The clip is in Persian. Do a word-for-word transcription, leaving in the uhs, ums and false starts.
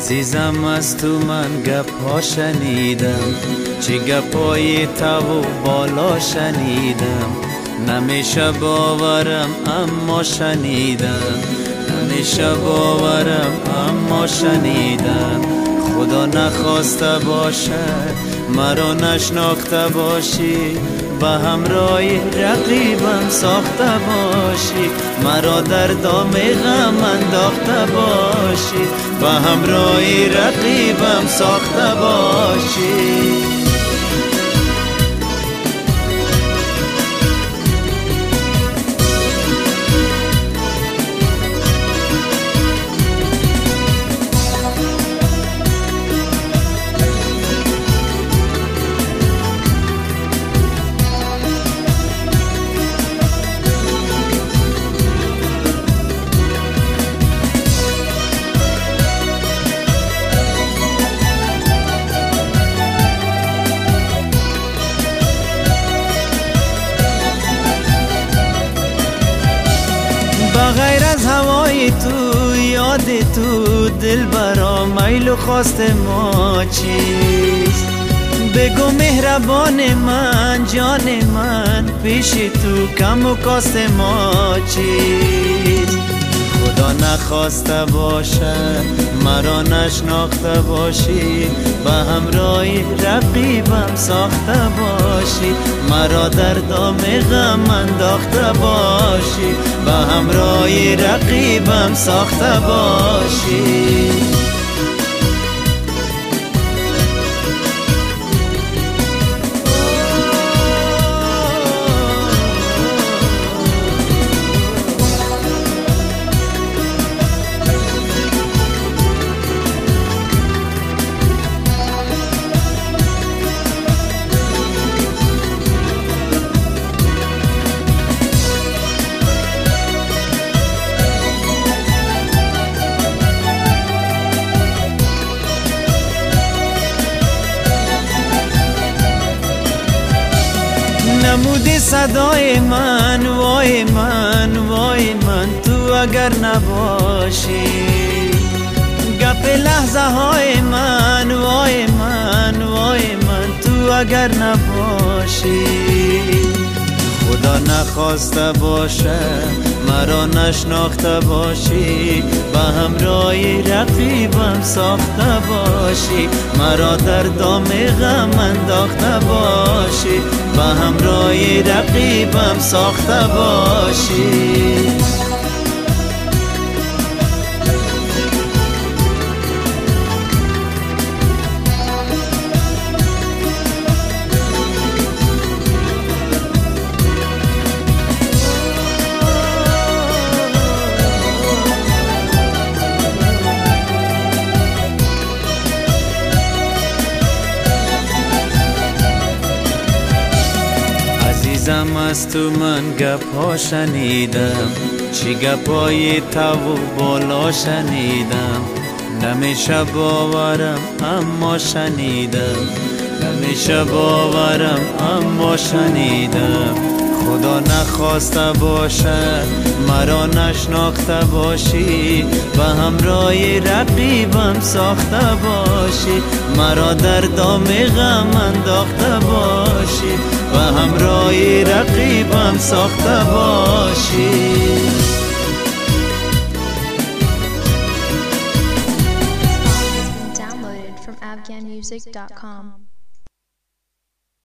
عزیزم از تو من گپ‌ها شنیدم، چه گپای تو و بالا شنیدم. نمیشه باورم اما شنیدم، نمیشه باورم اما شنیدم. خدا نخواسته باشد مرا نشناخته باشی، به همراه رقیبم ساخته باشی. مرا در دام غم انداخته باشی، به همراه رقیبم ساخته باشی. بغیر از هوای تو، یاد تو، دل برا میل و خواست ما چیست؟ بگو مهربان من، جان من، پیش تو کم و کاست ما چیست؟ خدا نخواسته باشد مرا نشناخته باشی، به همراه رقیبم ساخته باشی. مرا در دام غم انداخته باشی، به همراه رقیبم ساخته باشی. نمودی صدای من، وای من، وای من، تو اگر نباشی. گپ لحظه های من، وای من، وای من، تو اگر نباشی. خدا نخواسته باشه مرا نشناخته باشی، به همراه رقیبم ساخته باشی. مرا در دام غم انداخته باشی، به همراه رقیبم ساخته باشی. عزیزم از تو من گپ‌ها شنیدم، چه گپای تو و بالا شنیدم. نمیشه باورم اما شنیدم، نمیشه باورم اما شنیدم. خدا نخواسته باشد مرا نشناخته باشی، به همراه رقیبم ساخته باشی. مرا در دام غم انداخته باشی، به همراه رقیبم ساخته باشی. Downloaded from afghan music dot com.